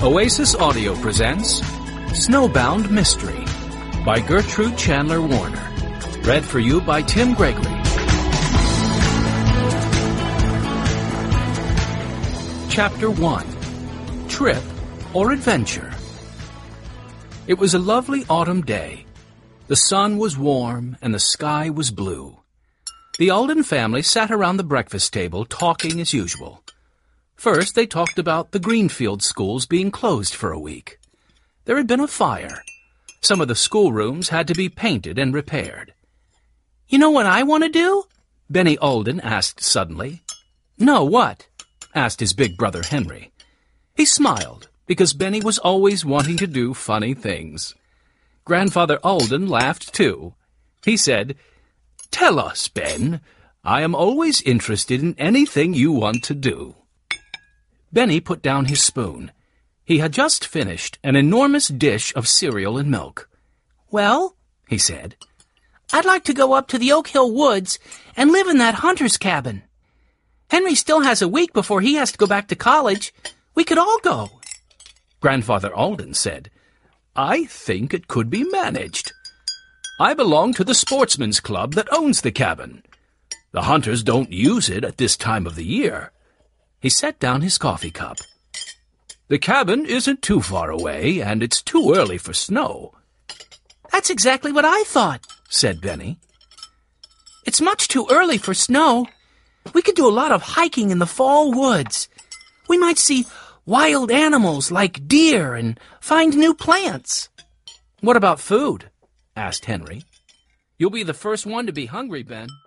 Oasis Audio presents Snowbound Mystery by Gertrude Chandler Warner. Read for you by Tim Gregory. Chapter 1. Trip or Adventure. It was a lovely autumn day. The sun was warm and the sky was blue. The Alden family sat around the breakfast table talking as usual. First, they talked about the Greenfield schools being closed for a week. There had been a fire. Some of the schoolrooms had to be painted and repaired. You know what I want to do? Benny Alden asked suddenly. No, what? Asked his big brother Henry. He smiled, because Benny was always wanting to do funny things. Grandfather Alden laughed too. He said, "Tell us, Ben. I am always interested in anything you want to do." Benny put down his spoon. He had just finished an enormous dish of cereal and milk. Well, he said, I'd like to go up to the Oak Hill Woods and live in that hunter's cabin. Henry still has a week before he has to go back to college. We could all go. Grandfather Alden said, I think it could be managed. I belong to the sportsman's club that owns the cabin. The hunters don't use it at this time of the year. He set down his coffee cup. The cabin isn't too far away, and it's too early for snow. That's exactly what I thought, said Benny. It's much too early for snow. We could do a lot of hiking in the fall woods. We might see wild animals like deer and find new plants. What about food? Asked Henry. You'll be the first one to be hungry, Ben.